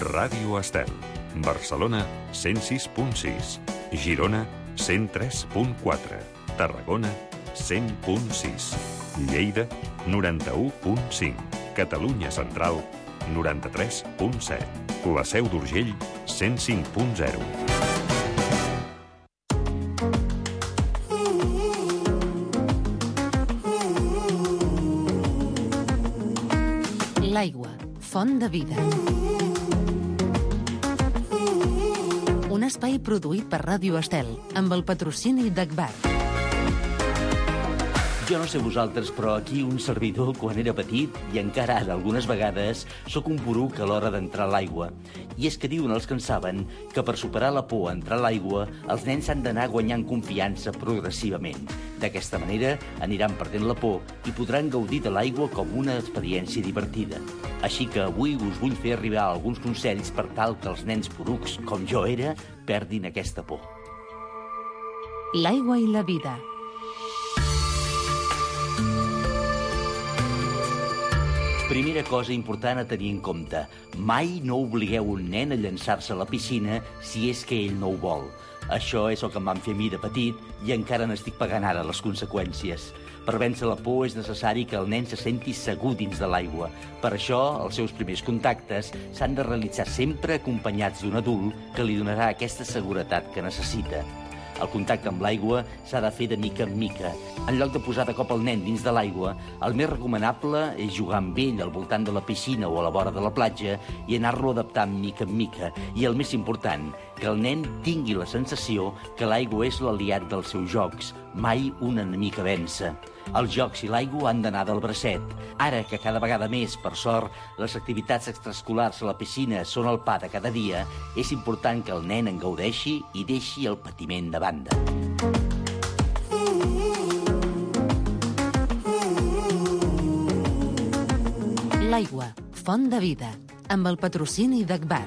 Ràdio Estel. Barcelona, 106.6. Girona, 103.4. Tarragona, 100.6. Lleida, 91.5. Catalunya Central, 93.7. La Seu d'Urgell, 105.0. L'aigua, font de vida. Un espai produït per Ràdio Estel, amb el patrocini d'Agbar. Jo no sé vosaltres, però aquí un servidor, quan era petit, i encara ara algunes vegades, sóc un poruc a l'hora d'entrar a l'aigua. I és que diuen els que en saben que per superar la por a entrar a l'aigua, els nens han d'anar guanyant confiança progressivament. D'aquesta manera aniran perdent la por i podran gaudir de l'aigua com una experiència divertida. Així que avui us vull fer arribar alguns consells per tal que els nens porucs, com jo era, perdin aquesta por. L'aigua i la vida. Primera cosa important a tenir en compte. Mai no obligueu un nen a llançar-se a la piscina si és que ell no ho vol. Això és el que em van fer a mi de petit i encara n'estic pagant ara les conseqüències. Per vèncer la por és necessari que el nen se senti segur dins de l'aigua. Per això, els seus primers contactes s'han de realitzar sempre acompanyats d'un adult que li donarà aquesta seguretat que necessita. El contacte amb l'aigua s'ha de fer de mica en mica. En lloc de posar de cop el nen dins de l'aigua, el més recomanable és jugar amb ell al voltant de la piscina o a la vora de la platja i anar-lo adaptant mica en mica. I el més important, que el nen tingui la sensació que l'aigua és l'aliat dels seus jocs, mai un enemic a vèncer. Els jocs i l'aigua han d'anar del bracet. Ara que cada vegada més, per sort, les activitats extraescolars a la piscina són el pa de cada dia, és important que el nen en gaudeixi i deixi el patiment de banda. L'aigua, font de vida, amb el patrocini d'Agbar.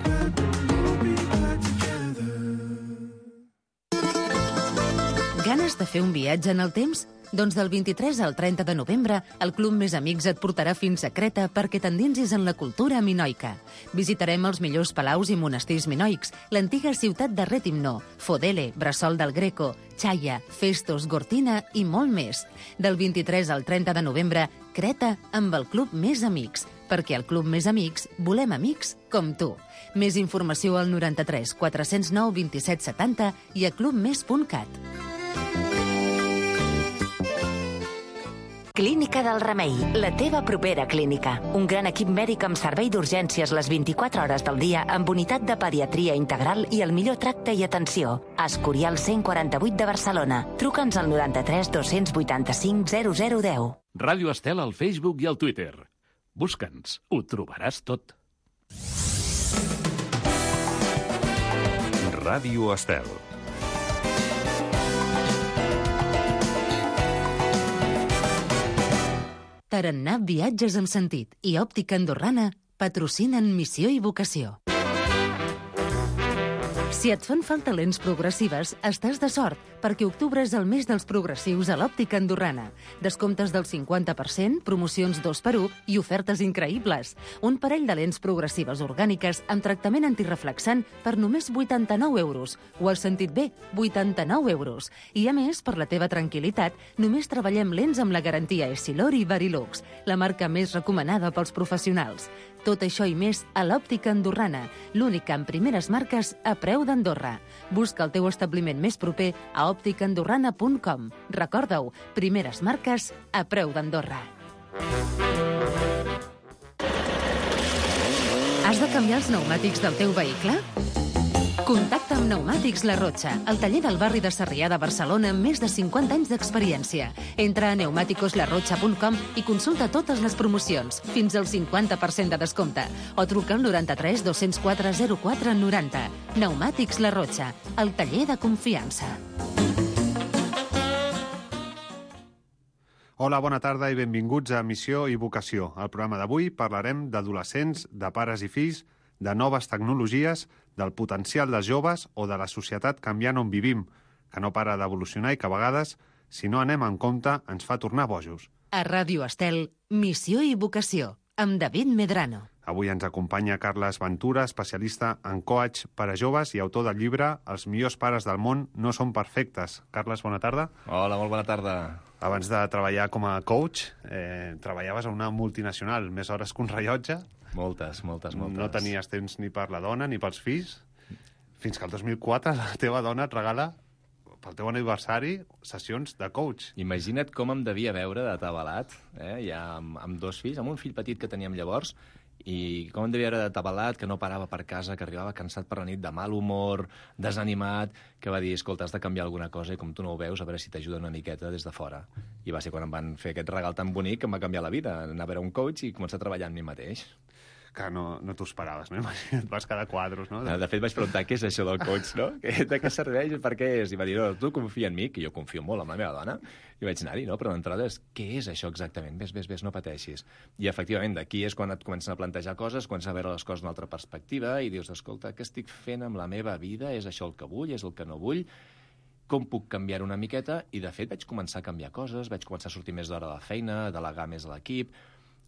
Ganes de fer un viatge en el temps? Doncs del 23 al 30 de novembre, el Club Més Amics et portarà fins a Creta perquè t'endinsis en la cultura minoica. Visitarem els millors palaus i monestirs minoics, l'antiga ciutat de Rètimno, Fodele, Bressol del Greco, Chaia, Festos, Gortina i molt més. Del 23 al 30 de novembre, Creta amb el Club Més Amics, perquè al Club Més Amics volem amics com tu. Més informació al 93 409 27 70 i a clubmes.cat. Clínica del Remei, la teva propera clínica. Un gran equip mèdic amb servei d'urgències les 24 hores del dia amb unitat de pediatria integral i el millor tracte i atenció. Escorial 148 de Barcelona. Truca'ns al 93 285 0010. Ràdio Estel al Facebook i al Twitter. Busca'ns, ho trobaràs tot. Ràdio Estel. Tarannà Viatges amb Sentit i Òptica Andorrana patrocinen Missió i Vocació. Si et fan falta lents progressives, estàs de sort, perquè octubre és el mes dels progressius a l'Òptica Andorrana. Descomptes del 50%, promocions 2x1 i ofertes increïbles. Un parell de lents progressives orgàniques amb tractament antireflexant per només 89 euros. O al sentit B, 89 euros. I a més, per la teva tranquil·litat, només treballem lents amb la garantia Essilor i Varilux, la marca més recomanada pels professionals. Tot això i més a l'Òptica Andorrana, l'única amb primeres marques a preu d'Andorra. Busca el teu establiment més proper a òpticaandorrana.com. Recorda-ho, primeres marques a preu d'Andorra. Has de canviar els pneumàtics del teu vehicle? Contacta amb Pneumàtics La Rocha, el taller del barri de Sarrià de Barcelona amb més de 50 anys d'experiència. Entra a pneumaticoslarrocha.com i consulta totes les promocions, fins al 50% de descompte. O truca al 93 204 04 90. Pneumàtics La Rocha, el taller de confiança. Hola, bona tarda i benvinguts a Missió i Vocació. Al programa d'avui parlarem d'adolescents, de pares i fills, de noves tecnologies, del potencial dels joves o de la societat canviant on vivim, que no para d'evolucionar i que a vegades, si no anem en compte, ens fa tornar bojos. A Ràdio Estel, Missió i Vocació, amb David Medrano. Avui ens acompanya Carles Ventura, especialista en coach per a joves i autor del llibre Els millors pares del món no són perfectes. Carles, bona tarda. Hola, molt bona tarda. Abans de treballar com a coach, treballaves a una multinacional, més hores que un rellotge. Moltes. No tenies temps ni per la dona ni pels fills, fins que el 2004 la teva dona et regala pel teu aniversari sessions de coach. Imagina't com em devia veure d'atabalat, ja amb dos fills, amb un fill petit que teníem llavors, i com em devia veure d'atabalat, que no parava per casa, que arribava cansat per la nit, de mal humor, desanimat, que va dir, escolta, has de canviar alguna cosa i com tu no ho veus, a veure si t'ajuda una miqueta des de fora. I va ser quan em van fer aquest regal tan bonic que em va canviar la vida, anar a veure un coach i començar a treballar amb mi mateix. Que no t'ho esperaves, no? Et vas quedar quadros, no? De fet, vaig preguntar què és això del coach, no? De què serveix? Per què és? I va dir, no, tu confia en mi, que jo confio molt en la meva dona, i vaig anar-hi, no? Però d'entrada és, què és això exactament? Ves, no pateixis. I, efectivament, d'aquí és quan et comencen a plantejar coses, comences a veure les coses d'una altra perspectiva i dius, escolta, què estic fent amb la meva vida? És això el que vull? És el que no vull? Com puc canviar una miqueta? I, de fet, vaig començar a canviar coses, vaig començar a sortir més d'hora de la feina, delegar més a l'equip,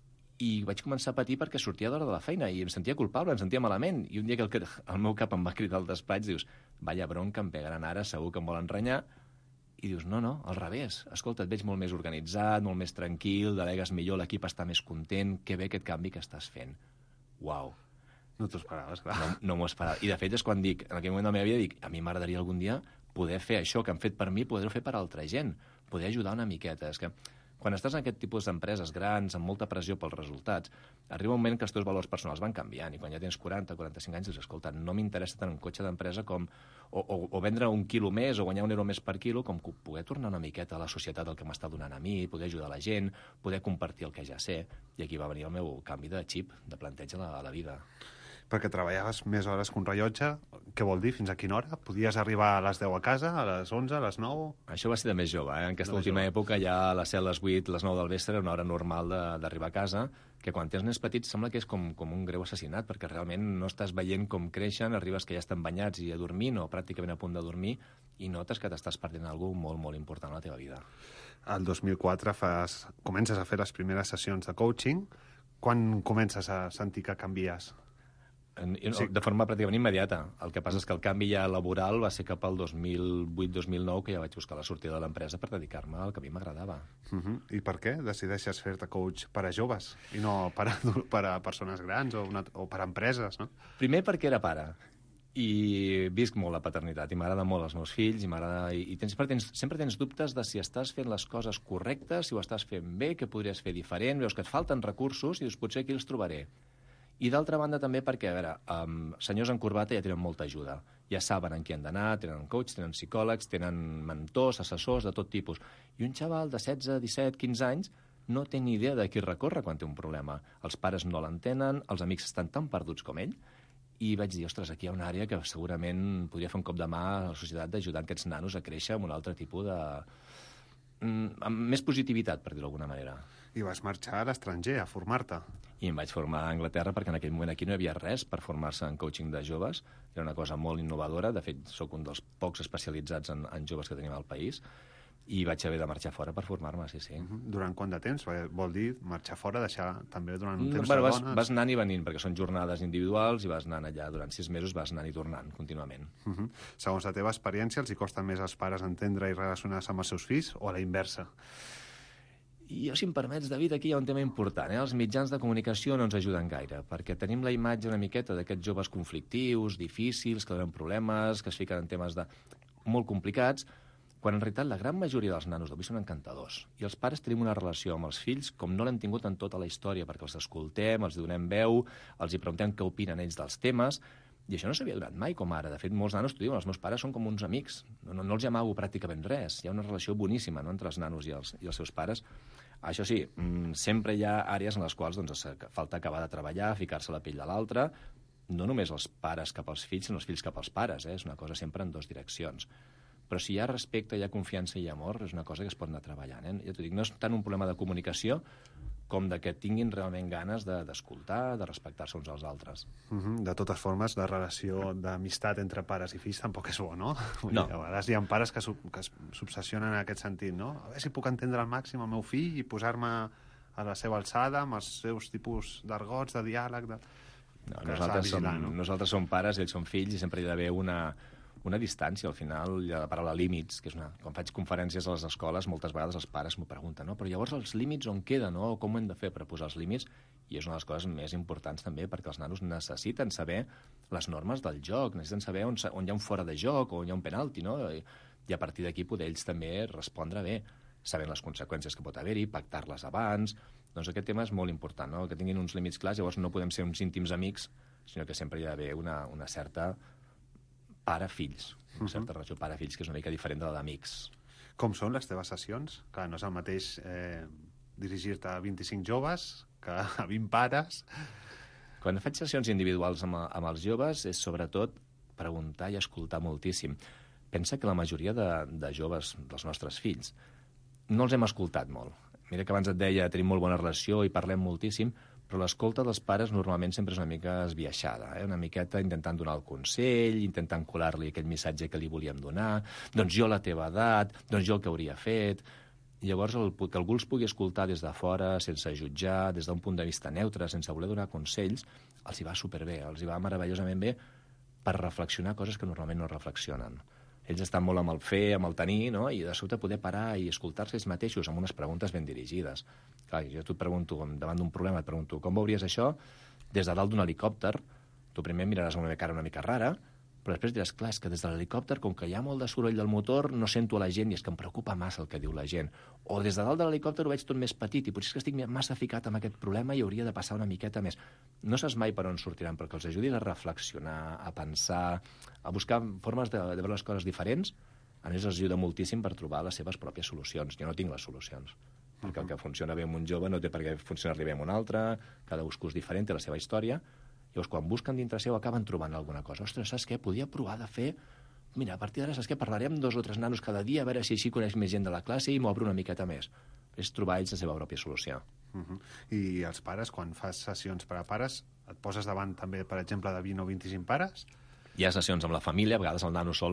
i vaig començar a patir perquè sortia d'hora de la feina i em sentia culpable, em sentia malament. I un dia que el meu cap em va cridar al despatx, dius, vaya bronca, em pegaran ara, segur que em volen renyar. I dius, no, al revés. Escolta, et veig molt més organitzat, molt més tranquil, delegues millor, l'equip està més content, que bé aquest canvi que estàs fent. Uau. No t'ho esperaves, clar. No m'ho esperava. I, de fet, és quan dic, en aquell moment de la meva vida, dic, a mi m'agradaria algun dia poder fer això que han fet per mi, poder-ho fer per altra gent, poder ajudar una miqueta. És que quan estàs en aquest tipus d'empreses grans, amb molta pressió pels resultats, arriba un moment que els teus valors personals van canviant i quan ja tens 40 o 45 anys dius, escolta, no m'interessa tant un cotxe d'empresa com o vendre un quilo més o guanyar un euro més per quilo, com poder tornar una miqueta a la societat el que m'està donant a mi, poder ajudar la gent, poder compartir el que ja sé. I aquí va venir el meu canvi de xip, de planteig a la vida. Perquè treballaves més hores que un rellotge. Què vol dir? Fins a quina hora? Podies arribar a les 10 a casa, a les 11, a les 9? Això va ser de més jove. En aquesta última època ja a les 7, les 8, les 9 del vespre era una hora normal d'arribar a casa, que quan tens nens petits sembla que és com un greu assassinat, perquè realment no estàs veient com creixen, arribes que ja estan banyats i a dormir, o pràcticament a punt de dormir, i notes que t'estàs perdent alguna cosa molt, molt important a la teva vida. El 2004 comences a fer les primeres sessions de coaching. Quan comences a sentir que canvies? De forma pràcticament immediata. El que passa és que el canvi ja laboral va ser cap al 2008-2009 que ja vaig buscar la sortida de l'empresa per dedicar-me al que a mi m'agradava. I per què decideixes fer-te coach per a joves i no per a persones grans o per a empreses, no? Primer perquè era pare i visc molt la paternitat i m'agrada molt els meus fills i sempre tens dubtes de si estàs fent les coses correctes, si ho estàs fent bé, què podries fer diferent, veus que et falten recursos i dius, potser aquí els trobaré. I d'altra banda també perquè, a veure, senyors en corbata ja tenen molta ajuda. Ja saben en qui han d'anar, tenen coach, tenen psicòlegs, tenen mentors, assessors de tot tipus. I un xaval de 16, 17, 15 anys no té ni idea de qui recorre quan té un problema. Els pares no l'entenen, els amics estan tan perduts com ell, i vaig dir, ostres, aquí hi ha una àrea que segurament podria fer un cop de mà a la societat d'ajudar aquests nanos a créixer amb un altre tipus de... amb més positivitat, per dir-ho d'alguna manera. I vas marxar a l'estranger a formar-te. I em vaig formar a Anglaterra perquè en aquell moment aquí no hi havia res per formar-se en coaching de joves. Era una cosa molt innovadora. De fet, sóc un dels pocs especialitzats en joves que tenim al país. I vaig haver de marxar fora per formar-me, sí. Durant quant de temps? Vol dir marxar fora, deixar també durant un temps dones? Vas anant i venint, perquè són jornades individuals i vas anant allà durant 6 mesos, vas anant i tornant contínuament. Segons la teva experiència, els hi costa més als pares entendre i relacionar-se amb els seus fills o a la inversa? I jo, si em permets, David, aquí hi ha un tema important. Els mitjans de comunicació no ens ajuden gaire, perquè tenim la imatge una miqueta d'aquests joves conflictius, difícils, que donen problemes, que es fiquen en temes molt complicats, quan en realitat la gran majoria dels nanos d'avui són encantadors. I els pares tenim una relació amb els fills com no l'hem tingut en tota la història, perquè els escoltem, els donem veu, els hi preguntem què opinen ells dels temes, i això no s'havia donat mai com ara. De fet, molts nanos t'ho diuen, els meus pares són com uns amics, no els amago pràcticament res. Hi ha una relació boníssima, no?, entre els nanos i els seus pares. Això sí, sempre hi ha àrees en les quals falta acabar de treballar, ficar-se la pell de l'altre, no només els pares cap als fills, sinó els fills cap als pares. És una cosa sempre en 2 direccions. Però si hi ha respecte, hi ha confiança i hi ha amor, és una cosa que es pot anar treballant. Ja t'ho dic, no és tant un problema de comunicacació com de que tinguin realment ganes d'escoltar, de respectar-se uns als altres. De totes formes, la relació d'amistat entre pares i fills tampoc és bo, no? No. A vegades hi ha pares que s'obsessionen en aquest sentit, no? A veure si puc entendre al màxim el meu fill i posar-me a la seva alçada, amb els seus tipus d'argots, de diàleg... No, nosaltres som pares, ells són fills, i sempre hi ha d'haver una distància. Al final hi ha la paraula límits, que és quan faig conferències a les escoles, moltes vegades els pares m'ho pregunten, no? Però llavors els límits on queden, no? Com ho hem de fer per posar els límits? I és una de les coses més importants també, perquè els nanos necessiten saber les normes del joc, necessiten saber on hi ha un fora de joc o on hi ha un penalti, no? I a partir d'aquí poder ells també respondre bé, sabent les conseqüències que pot haver-hi, pactar-les abans. Doncs aquest tema és molt important, no? Que tinguin uns límits clars, llavors no podem ser uns íntims amics, sinó que sempre hi ha d'haver una certa pare-fills, una certa relació pare-fills, que és una mica diferent de la d'amics. Com són les teves sessions? Clar, no és el mateix dirigir-te a 25 joves que a 20 pares. Quan faig sessions individuals amb els joves és sobretot preguntar i escoltar moltíssim. Pensa que la majoria de joves dels nostres fills no els hem escoltat molt. Mira que abans et deia, tenim molt bona relació i parlem moltíssim, però l'escolta dels pares normalment sempre és una mica esbiaixada, una miqueta intentant donar el consell, intentant colar-li aquell missatge que li volíem donar, doncs jo a la teva edat, doncs jo el que hauria fet. Llavors, que algú els pugui escoltar des de fora, sense jutjar, des d'un punt de vista neutre, sense voler donar consells, els hi va superbé, els hi va meravellosament bé per reflexionar coses que normalment no reflexionen. Ells estan molt amb el fer, amb el tenir, no? I de sobte poder parar i escoltar-se ells mateixos amb unes preguntes ben dirigides. Clar, jo et pregunto, davant d'un problema, et pregunto, com veuries això? Des de dalt d'un helicòpter, tu primer miraràs una cara una mica rara, però després diràs, clar, és que des de l'helicòpter, com que hi ha molt de soroll del motor, no sento la gent i és que em preocupa massa el que diu la gent. O des de dalt de l'helicòpter ho veig tot més petit i potser és que estic massa ficat en aquest problema i hauria de passar una miqueta més. No saps mai per on sortiran, però que els ajudis a reflexionar, a pensar, a buscar formes de veure les coses diferents, a ells els ajuda moltíssim per trobar les seves pròpies solucions. Jo no tinc les solucions, perquè el que funciona bé amb un jove no té per què funcionar-li bé amb un altre, cada cadascú és diferent, té la seva història. Llavors, quan busquen dintre seu, acaben trobant alguna cosa. Ostres, saps què? Podria provar de fer... Mira, a partir d'ara, saps què? Parlaré amb 2 o 3 nanos cada dia, a veure si així coneix més gent de la classe i m'obre una miqueta més. És trobar ells la seva pròpia solució. I els pares, quan fas sessions per a pares, et poses davant també, per exemple, de 20 o 25 pares? Hi ha sessions amb la família, a vegades el nano sol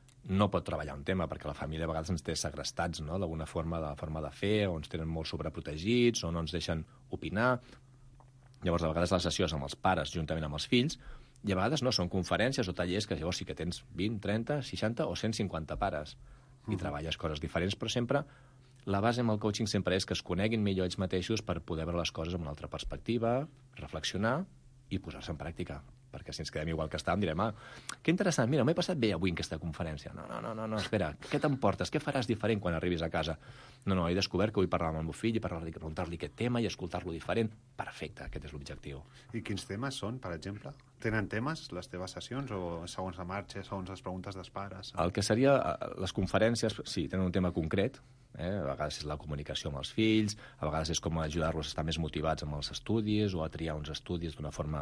no pot treballar un tema, perquè la família a vegades ens té segrestats, no?, d'alguna forma de fer, o ens tenen molt sobreprotegits, o no ens deixen opinar. Llavors, a vegades la sessió és amb els pares juntament amb els fills, i a vegades no, són conferències o tallers que llavors sí que tens 20, 30, 60 o 150 pares i treballes coses diferents, però sempre la base amb el coaching sempre és que es coneguin millor ells mateixos per poder veure les coses amb una altra perspectiva, reflexionar i posar-se en pràctica. Perquè si ens quedem igual que estàvem direm, que interessant, mira, m'he passat bé avui en aquesta conferència. No, espera, què t'emportes? Què faràs diferent quan arribis a casa? No, he descobert que vull parlar amb el meu fill i preguntar-li aquest tema i escoltar-lo diferent. Perfecte, aquest és l'objectiu. I quins temes són, per exemple? Tenen temes, les teves sessions, o segons la marxa, segons les preguntes dels pares? El que seria, les conferències, sí, tenen un tema concret, a vegades és la comunicació amb els fills, a vegades és com ajudar-los a estar més motivats amb els estudis o a triar uns estudis d'una forma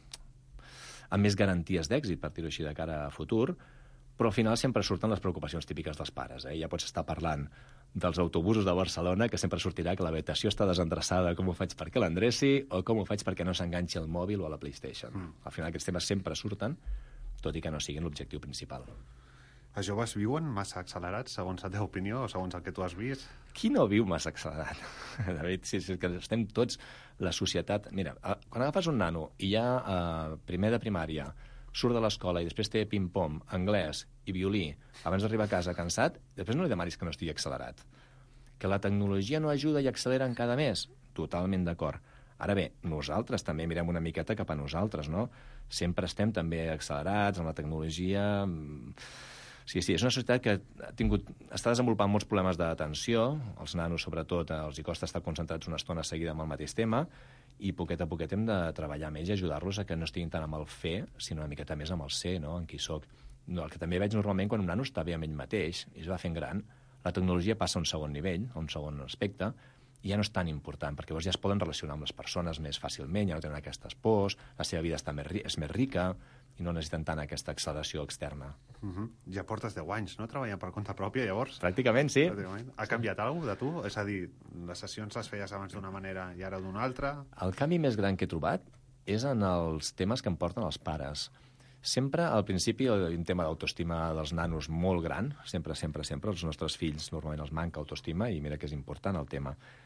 amb més garanties d'èxit, per dir-ho així, de cara a futur, però al final sempre surten les preocupacions típiques dels pares. Ja pots estar parlant dels autobusos de Barcelona, que sempre sortirà que l'habitació està desendreçada, com ho faig perquè l'endreci, o com ho faig perquè no s'enganxi al mòbil o a la PlayStation. Al final aquests temes sempre surten, tot i que no siguin l'objectiu principal. Els joves viuen massa accelerats, segons la teva opinió, o segons el que tu has vist? Qui no viu massa accelerat? David, sí, que estem tots, la societat... Mira, quan agafes un nano i ja primer de primària surt de l'escola i després té ping-pong, anglès i violí, abans d'arribar a casa cansat, després no li demanis que no estigui accelerat. Que la tecnologia no ajuda i accelera en cada mes? Totalment d'acord. Ara bé, nosaltres també mirem una miqueta cap a nosaltres, no? Sempre estem també accelerats amb la tecnologia... Sí, és una societat que està desenvolupant molts problemes d'atenció, els nanos sobretot els hi costa estar concentrats una estona seguida amb el mateix tema, i poquet a poquet hem de treballar més i ajudar-los a que no estiguin tant amb el fer, sinó una miqueta més amb el ser, no?, en qui soc. El que també veig normalment quan un nano està bé amb ell mateix i es va fent gran, la tecnologia passa a un segon nivell, a un segon aspecte, i ja no és tan important, perquè llavors ja es poden relacionar amb les persones més fàcilment, ja no tenen aquestes pors, la seva vida és més rica, i no necessiten tant aquesta acceleració externa. Ja portes 10 anys, no?, treballant per compte pròpia, llavors? Pràcticament, sí. Ha canviat alguna cosa de tu? És a dir, les sessions les feies abans d'una manera i ara d'una altra? El canvi més gran que he trobat és en els temes que em porten els pares. Sempre, al principi, un tema d'autoestima dels nanos molt gran, sempre, els nostres fills normalment els manca autoestima, i mira que és important el tema.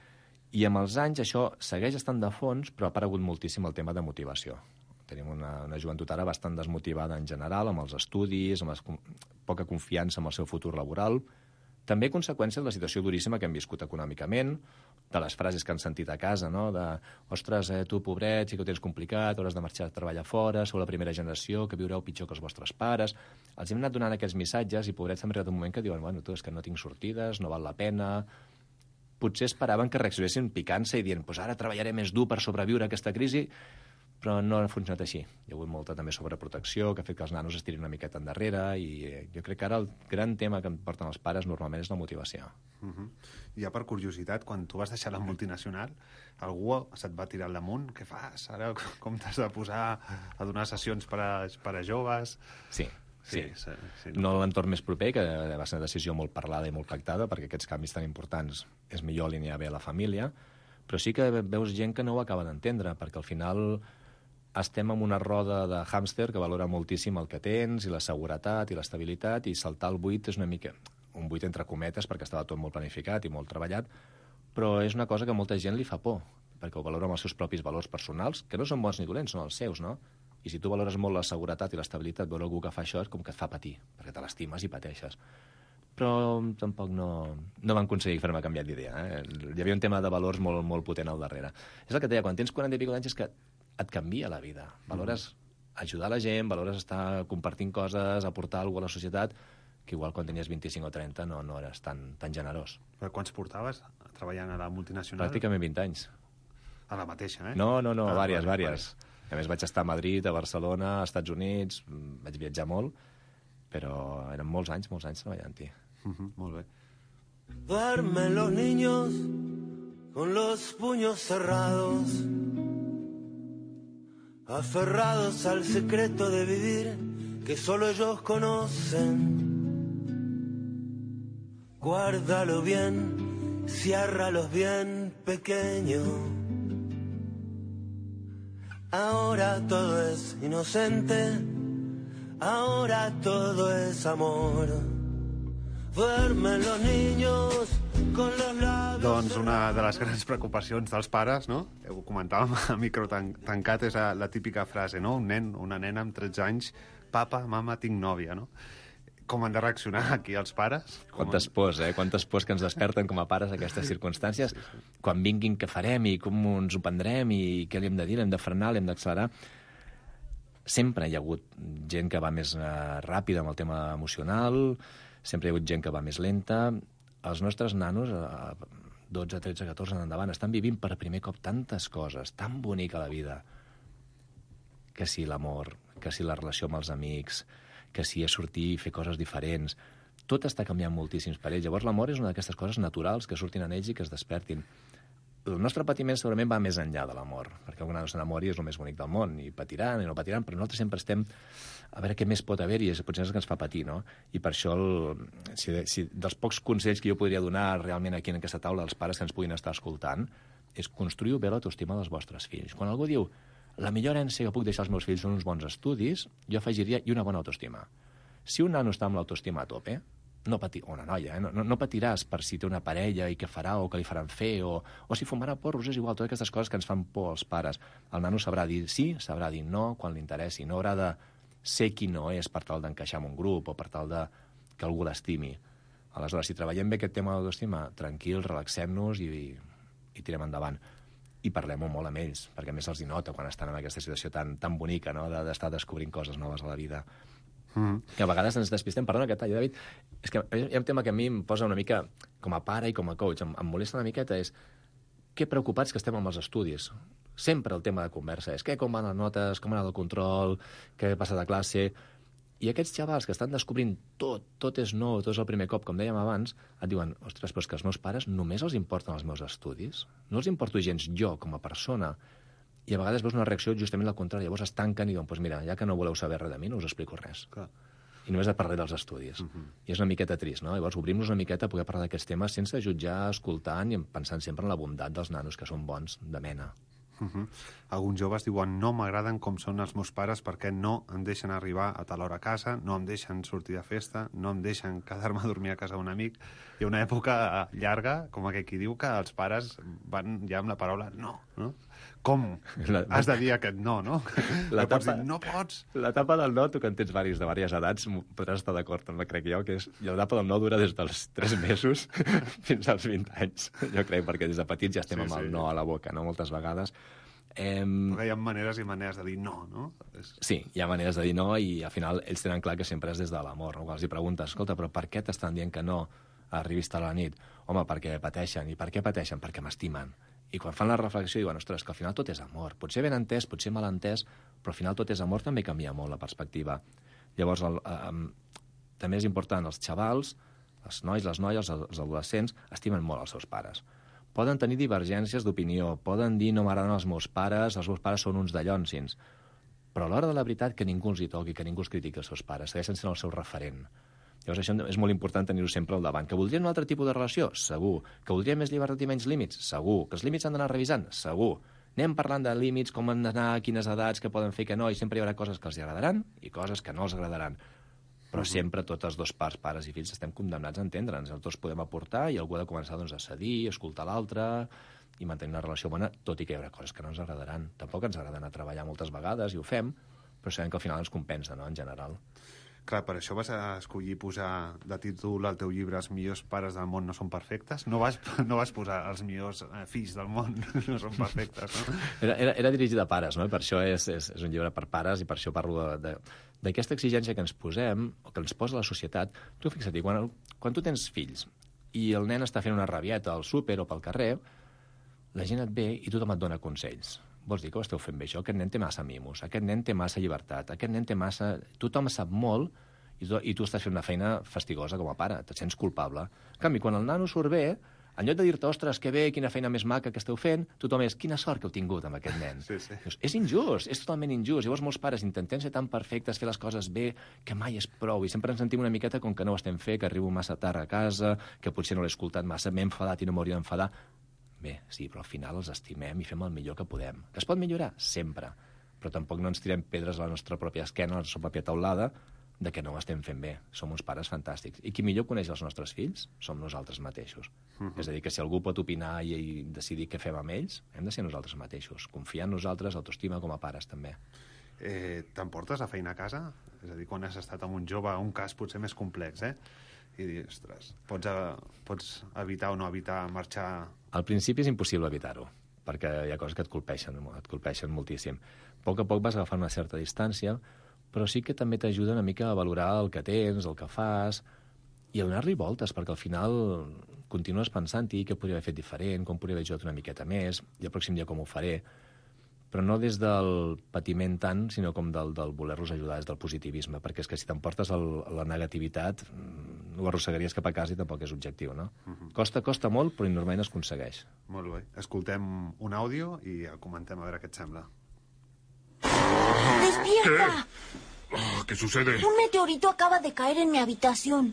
I amb els anys això segueix estant de fons, però ha aparegut moltíssim el tema de motivació. Tenim una joventut ara bastant desmotivada en general, amb els estudis, amb poca confiança en el seu futur laboral. També conseqüència de la situació duríssima que hem viscut econòmicament, de les frases que han sentit a casa, no? De, ostres, tu, pobret, sí que ho tens complicat, hauràs de marxar a treballar fora, sou la primera generació, que viureu pitjor que els vostres pares. Els hem anat donant aquests missatges i, pobrets, hem arribat un moment que diuen, bueno, tu, és que no tinc sortides, no val la pena. Potser esperaven que reaccionessin picant-se i dient, pues ara treballaré més dur per sobreviure a aquesta crisi, però no ha funcionat així. Hi ha hagut molta també sobreprotecció, que ha fet que els nanos es tirin una miqueta endarrere, i jo crec que ara el gran tema que em porten els pares normalment és la motivació. Ja per curiositat, quan tu vas deixar la multinacional, algú se't va tirar al damunt? Què fas? Ara com t'has de posar a donar sessions per a joves? Sí. No l'entorn més proper, que va ser una decisió molt parlada i molt pactada, perquè aquests canvis tan importants és millor alinear bé la família, però sí que veus gent que no ho acaba d'entendre, perquè al final estem en una roda de hàmster que valora moltíssim el que tens, i la seguretat i l'estabilitat, i saltar el buit és una mica un buit entre cometes, perquè estava tot molt planificat i molt treballat, però és una cosa que a molta gent li fa por, perquè ho valora amb els seus propis valors personals, que no són bons ni dolents, són els seus, no? I si tu valores molt la seguretat i l'estabilitat, veure algú que fa això és com que et fa patir, perquè te l'estimes i pateixes. Però tampoc no van aconseguir fer-me canviar d'idea. Hi havia un tema de valors molt, molt potent al darrere. És el que et deia, quan tens 40 i escaig anys és que et canvia la vida. Valores ajudar la gent, valores estar compartint coses, aportar alguna cosa a la societat, que igual quan tenies 25 o 30 no eres tan generós. Però quants portaves treballant a la multinacional? Pràcticament 20 anys. A la mateixa, eh? No, vàries. A més, vaig estar a Madrid, a Barcelona, als Estats Units, vaig viatjar molt, però eren molts anys treballant-hi. Molt bé. Duermen los niños con los puños cerrados, aferrados al secreto de vivir que solo ellos conocen. Guárdalo bien, ciérralos bien, pequeño. Ahora todo es inocente, ahora todo es amor. Duermen los niños con los labios... Doncs una de les grans preocupacions dels pares, no? Ho comentàvem a micro tancat, és la típica frase, no? Un nen, una nena amb 13 anys, papa, mama, tinc nòvia, no? Com han de reaccionar aquí els pares? Quantes pors, Quantes pors que ens desperten com a pares aquestes circumstàncies. Quan vinguin, què farem i com ens ho prendrem i què li hem de dir, l'hem de frenar, l'hem d'accelerar. Sempre hi ha hagut gent que va més ràpida amb el tema emocional, sempre hi ha hagut gent que va més lenta. Els nostres nanos, 12, 13, 14 en endavant, estan vivint per primer cop tantes coses, tan bonica la vida, que si l'amor, que si la relació amb els amics, que si és sortir i fer coses diferents. Tot està canviant moltíssims per ells. Llavors l'amor és una d'aquestes coses naturals que surtin en ells i que es despertin. El nostre patiment segurament va més enllà de l'amor, perquè un nano s'enamori és el més bonic del món, i patiran i no patiran, però nosaltres sempre estem a veure què més pot haver-hi, i potser és el que ens fa patir, no? I per això, si dels pocs consells que jo podria donar realment aquí en aquesta taula als pares que ens puguin estar escoltant, és construir bé l'autoestima dels vostres fills. Quan algú diu la millor herència que puc deixar als meus fills són uns bons estudis, jo afegiria i una bona autoestima. Si un nano està amb l'autoestima a tope, o una noia, no patiràs per si té una parella i què farà o què li faran fer, o si fumarà porros, és igual, totes aquestes coses que ens fan por als pares. El nano sabrà dir sí, sabrà dir no quan li interessi, no haurà de ser qui no és per tal d'encaixar en un grup o per tal de que algú l'estimi. Aleshores, si treballem bé aquest tema de l'autoestima, tranquils, relaxem-nos i tirem endavant. I parlem-ho molt amb ells, perquè a més els hi nota quan estan en aquesta situació tan bonica, no?, d'estar descobrint coses noves a la vida. Que a vegades ens despistem. Perdona que talli, David. És que hi ha un tema que a mi em posa una mica, com a pare i com a coach, em molesta una miqueta, és que preocupats que estem amb els estudis. Sempre el tema de conversa és com van les notes, com ha anat el control, què passa de classe... I aquests xavals que estan descobrint tot és nou, tot és el primer cop, com dèiem abans, et diuen, ostres, però és que els meus pares només els importen els meus estudis? No els importo gens jo, com a persona? I a vegades veus una reacció justament al contrari. Llavors es tanquen i diuen, doncs mira, ja que no voleu saber res de mi, no us explico res. Clar. I només et parlaré dels estudis. I és una miqueta trist, no? Llavors obrim-nos una miqueta a poder parlar d'aquests temes sense jutjar, escoltant i pensant sempre en la bondat dels nanos, que són bons de mena. Alguns joves diuen no m'agraden com són els meus pares perquè no em deixen arribar a tal hora a casa, no em deixen sortir de festa, no em deixen quedar-me a dormir a casa d'un amic. Hi ha una època llarga, com aquell qui diu, que els pares van ja amb la paraula no, no? Com? Has de dir aquest no, no? Pots dir, no pots. L'etapa del no, tu que en tens de diverses edats, podràs estar d'acord amb la crec jo, que és l'etapa del no dura des dels 3 mesos fins als 20 anys. Jo crec, perquè des de petits ja estem amb el no a la boca, no? Moltes vegades. Perquè hi ha maneres i maneres de dir no, no? Sí, hi ha maneres de dir no i al final ells tenen clar que sempre és des de l'amor. No? Quan els preguntes, escolta, però per què t'estan dient que no arribis a la nit? Home, perquè pateixen. I per què pateixen? Perquè m'estimen. I quan fan la reflexió diuen, ostres, que al final tot és amor. Potser ben entès, potser mal entès, però al final tot és amor, també canvia molt la perspectiva. Llavors, també és important, els xavals, els nois, les noies, els adolescents, estimen molt els seus pares. Poden tenir divergències d'opinió, poden dir no m'agraden els meus pares són uns dallònsins, però a l'hora de la veritat que ningú els hi toqui, que ningú els critiqui els seus pares, segueixen sent el seu referent. Llavors això és molt important tenir-ho sempre al davant. Que voldrien un altre tipus de relació? Segur. Que voldrien més llibertat i menys límits? Segur. Que els límits s'han d'anar revisant? Segur. Anem parlant de límits, com han d'anar, quines edats, que poden fer que no, i sempre hi haurà coses que els agradaran i coses que no els agradaran. Però sempre totes dues parts, pares i fills, estem condemnats a entendre'ns. Els dos podem aportar i algú ha de començar a cedir, escoltar l'altre i mantenir una relació bona, tot i que hi haurà coses que no ens agradaran. Tampoc ens agrada anar a treballar moltes vegades i ho fem, però sabem que al final ens compensa, no?, en general. Clar, per això vas escollir posar de títol al teu llibre Els millors pares del món no són perfectes? No vas posar els millors fills del món no són perfectes, no? Era dirigit a pares, no? Per això és un llibre per pares i per això parlo d'aquesta exigència que ens posem, o que ens posa la societat. Tu fixa't, quan tu tens fills i el nen està fent una rabieta al súper o pel carrer, la gent et ve i tothom et dona consells. Vols dir que ho esteu fent bé, això? Aquest nen té massa mimos, aquest nen té massa llibertat, aquest nen té massa... Tothom sap molt i tu estàs fent una feina fastigosa com a pare, et sents culpable. En canvi, quan el nano surt bé, en lloc de dir-te, ostres, que bé, quina feina més maca que esteu fent, tothom és, quina sort que heu tingut amb aquest nen. Sí. Dius, és injust, és totalment injust. Llavors molts pares intentem ser tan perfectes, fer les coses bé, que mai és prou. I sempre ens sentim una miqueta com que no ho estem fent, que arribo massa tard a casa, que potser no l'he escoltat massa, m'he enfadat i no m'hauria d'enfadar. Bé, sí, però al final els estimem i fem el millor que podem. Que es pot millorar? Sempre. Però tampoc no ens tirem pedres a la nostra pròpia esquena, a la nostra pròpia taulada, de que no ho estem fent bé. Som uns pares fantàstics. I qui millor coneix els nostres fills som nosaltres mateixos. És a dir, que si algú pot opinar i decidir què fem amb ells, hem de ser nosaltres mateixos. Confiar en nosaltres, autoestima com a pares, també. T'emportes la feina a casa? És a dir, quan has estat amb un jove, un cas potser més complex, i dir, ostres, pots evitar o no evitar marxar... Al principi és impossible evitar-ho, perquè hi ha coses que et colpeixen moltíssim. A poc vas agafant una certa distància, però sí que també t'ajuda una mica a valorar el que tens, el que fas, i a donar-li voltes, perquè al final continues pensant-hi què podria haver fet diferent, com podria haver ajudat una miqueta més, i el pròxim dia com ho faré, però no des del patiment tant, sinó com del voler-los ajudar, des del positivisme, perquè és que si t'emportes la negativitat, ho arrossegaries cap a casa i tampoc és objectiu, no? Costa molt, però normalment es aconsegueix. Molt bé. Escoltem un àudio i el comentem a veure què et sembla. ¡Despierta! ¿Qué sucede? Un meteorito acaba de caer en mi habitación.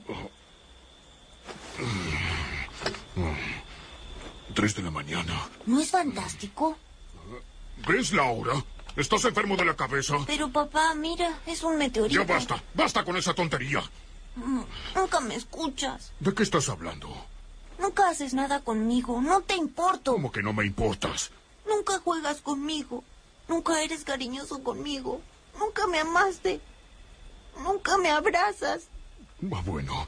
3 de la mañana. ¿No es fantástico? ¿Qué es la hora? ¿Estás enfermo de la cabeza? Pero papá, mira, es un meteorito. Ya basta, basta con esa tontería. Nunca me escuchas. ¿De qué estás hablando? Nunca haces nada conmigo, no te importo. ¿Cómo que no me importas? Nunca juegas conmigo, nunca eres cariñoso conmigo, nunca me amaste, nunca me abrazas. Bueno.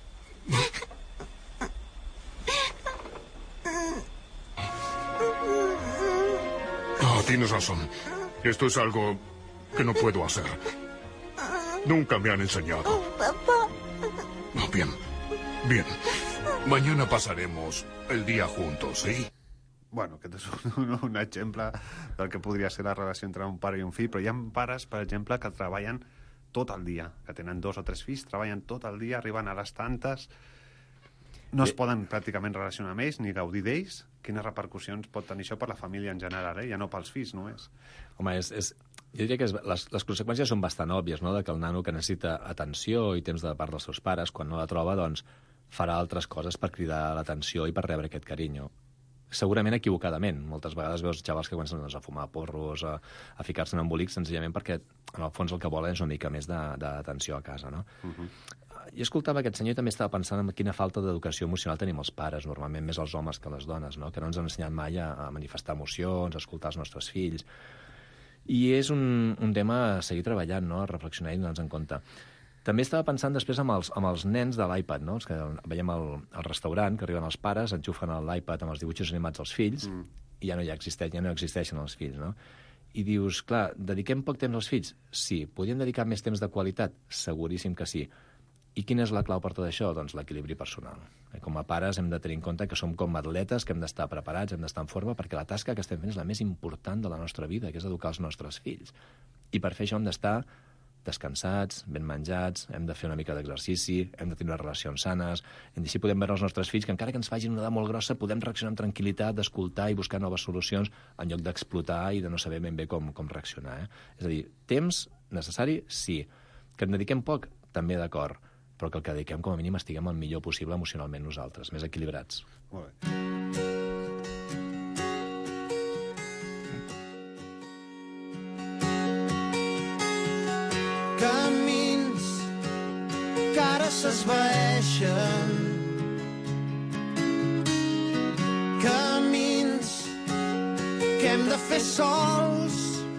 Tienes razón. Esto es algo que no puedo hacer. Nunca me han enseñado. Papá. Bien. Mañana pasaremos el día juntos, ¿sí? Bueno, aquest és un exemple del que podria ser la relació entre un pare i un fill, però hi ha pares, per exemple, que treballen tot el dia, que tenen 2 o 3 fills, treballen tot el dia, arriben a les tantes... No es poden pràcticament relacionar amb ells ni gaudir d'ells. Quines repercussions pot tenir això per la família en general, ja no pels fills només? Home, jo diria que les conseqüències són bastant òbvies, no?, de que el nano que necessita atenció i temps de part dels seus pares, quan no la troba, doncs farà altres coses per cridar l'atenció i per rebre aquest carinyo. segurament equivocadament. Moltes vegades veus xavals que comencen a fumar porros, a ficar-se en embolics, senzillament perquè, en el fons, el que volen és una mica més d'atenció a casa, no? Jo escoltava aquest senyor i també estava pensant en quina falta d'educació emocional tenim els pares, normalment més els homes que les dones, no? Que no ens han ensenyat mai a manifestar emocions, a escoltar els nostres fills. I és un tema a seguir treballant, no? A reflexionar i donar-nos en compte. També estava pensant després amb els nens de l'iPad, no? Els que veiem al restaurant, que arriben els pares, enxufen l'iPad amb els dibuixos animats als fills i ja no existeixen els fills, no? I dius, clar, dediquem poc temps als fills? Sí. Podríem dedicar més temps de qualitat? Seguríssim que sí. I quina és la clau per tot això? Doncs l'equilibri personal. Com a pares hem de tenir en compte que som com atletes, que hem d'estar preparats, hem d'estar en forma, perquè la tasca que estem fent és la més important de la nostra vida, que és educar els nostres fills. I per fer això hem d'estar descansats, ben menjats, hem de fer una mica d'exercici, hem de tenir relacions sanes, així podem veure els nostres fills que encara que ens facin una edat molt grossa podem reaccionar amb tranquil·litat, d'escoltar i buscar noves solucions en lloc d'explotar i de no saber ben bé com reaccionar. És a dir, temps necessari, sí. Que en dediquem poc, també d'acord, però que el que dediquem com a mínim estiguem el millor possible emocionalment nosaltres, més equilibrats. Molt bé. Camins que ara s'esvaeixen, camins que hem de fer sols,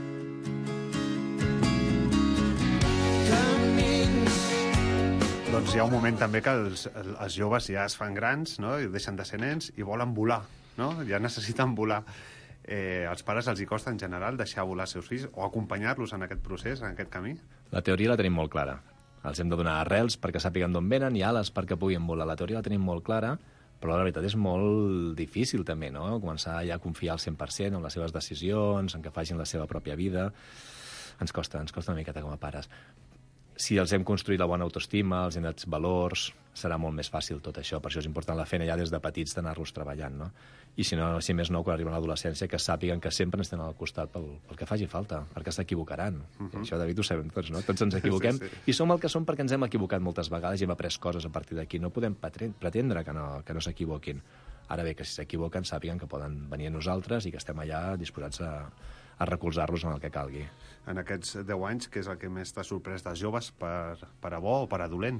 camins... Doncs hi ha un moment també que els joves ja es fan grans, no? I deixen de ser nens i volen volar, no? Ja necessiten volar. Als pares els hi costa en general deixar volar els seus fills o acompanyar-los en aquest procés, en aquest camí? La teoria la tenim molt clara. Els hem de donar arrels perquè sàpiguen d'on venen i ales perquè puguin volar. La teoria la tenim molt clara, però la veritat és molt difícil també, no? Començar ja a confiar al 100% en les seves decisions, en que facin la seva pròpia vida. Ens costa una miqueta com a pares. Si els hem construït la bona autoestima, els hem dat valors, serà molt més fàcil tot això. Per això és important la feina ja des de petits d'anar-los treballant, no? I si no, si més no, quan arriben a l'adolescència, que sàpiguen que sempre ens tenen al costat pel que faci falta, perquè s'equivocaran. Això, David, ho sabem tots, no? Tots ens equivoquem. Sí. I som el que som perquè ens hem equivocat moltes vegades i hem après coses a partir d'aquí. No podem pretendre que no s'equivoquin. Ara bé, que si s'equivoquen, sàpiguen que poden venir a nosaltres i que estem allà disposats a recolzar-los en el que calgui. En aquests 10 anys, què és el que més t'ha sorprès dels joves per a bo o per a dolent?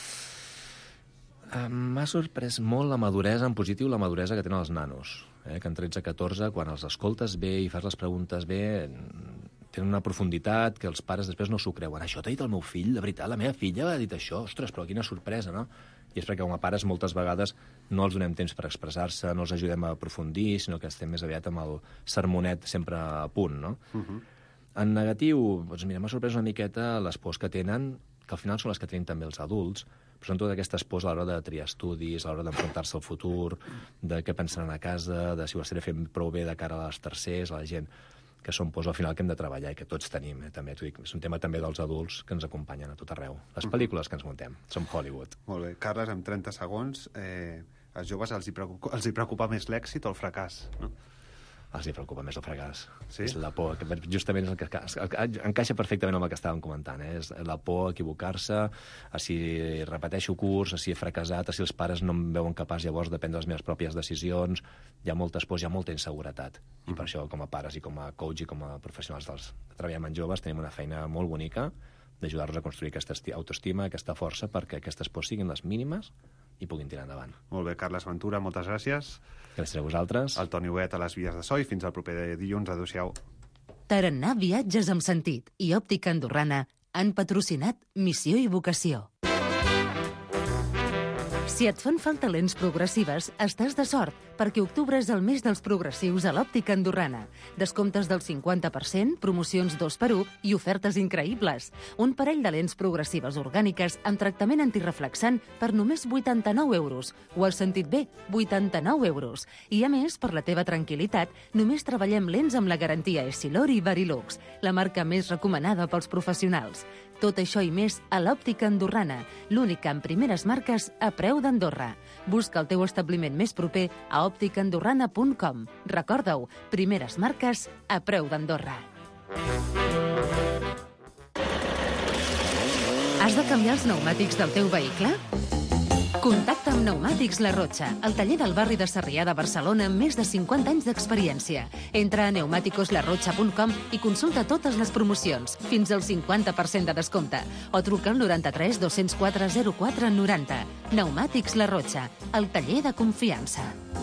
M'ha sorprès molt la maduresa, en positiu, la maduresa que tenen els nanos, que en 13-14, quan els escoltes bé i fas les preguntes bé, tenen una profunditat que els pares després no s'ho creuen. Això t'ha dit el meu fill? De veritat, la meva filla ha dit això? Ostres, però quina sorpresa, no? I és perquè com a pares moltes vegades no els donem temps per expressar-se, no els ajudem a aprofundir, sinó que estem més aviat amb el sermonet sempre a punt, no? En negatiu, doncs mira, m'ha sorprès una miqueta les pors que tenen, que al final són les que tenim també els adults, però són totes aquestes pors a l'hora de triar estudis, a l'hora d'enfrontar-se al futur, de què pensaran a casa, de si ho estaré fent prou bé de cara a les tercers, a la gent, que són pors al final que hem de treballar i que tots tenim, també t'ho dic. És un tema també dels adults que ens acompanyen a tot arreu. Les pel·lícules que ens muntem, som Hollywood. Molt bé. Carles, en 30 segons, als joves els hi preocupa més l'èxit o el fracàs, no? Els hi preocupa més el fracàs. Sí? És la por, que justament és el que encaixa perfectament amb el que estàvem comentant. És la por a equivocar-se, a si repeteixo curs, a si he fracassat, a si els pares no em veuen capaç llavors de prendre les meves pròpies decisions. Hi ha moltes pors, hi ha molta inseguretat. I per això, com a pares i com a coach i com a professionals que treballem amb joves, tenim una feina molt bonica d'ajudar-los a construir aquesta autoestima, aquesta força, perquè aquestes pors siguin les mínimes i puguin tirar endavant. Molt bé, Carles Ventura, moltes gràcies. Gràcies a vosaltres. El Toni Huguet a les Vies de So i fins al proper dilluns. Adéu-siau. Tarannà Viatges amb Sentit i Òptica Andorrana han patrocinat Missió i Vocació. Si et fan falta lents progressives, estàs de sort, perquè octubre és el mes dels progressius a l'Òptica Andorrana. Descomptes del 50%, promocions 2x1 i ofertes increïbles. Un parell de lents progressives orgàniques amb tractament antireflexant per només 89 euros. Ho has sentit bé, 89 euros. I a més, per la teva tranquil·litat, només treballem lents amb la garantia Essilor i Varilux, la marca més recomanada pels professionals. Tot això i més a l'Òptica Andorrana, l'única en primeres marques a preu d'Andorra. Busca el teu establiment més proper a òpticaandorrana.com. Recorda-ho, primeres marques a preu d'Andorra. Has de canviar els pneumàtics del teu vehicle? Contacta amb Pneumàtics La Rotxa, el taller del barri de Sarrià de Barcelona amb més de 50 anys d'experiència. Entra a pneumaticoslarrotxa.com i consulta totes les promocions, fins al 50% de descompte, o truca al 93 204 04 90. Pneumàtics La Rotxa, el taller de confiança.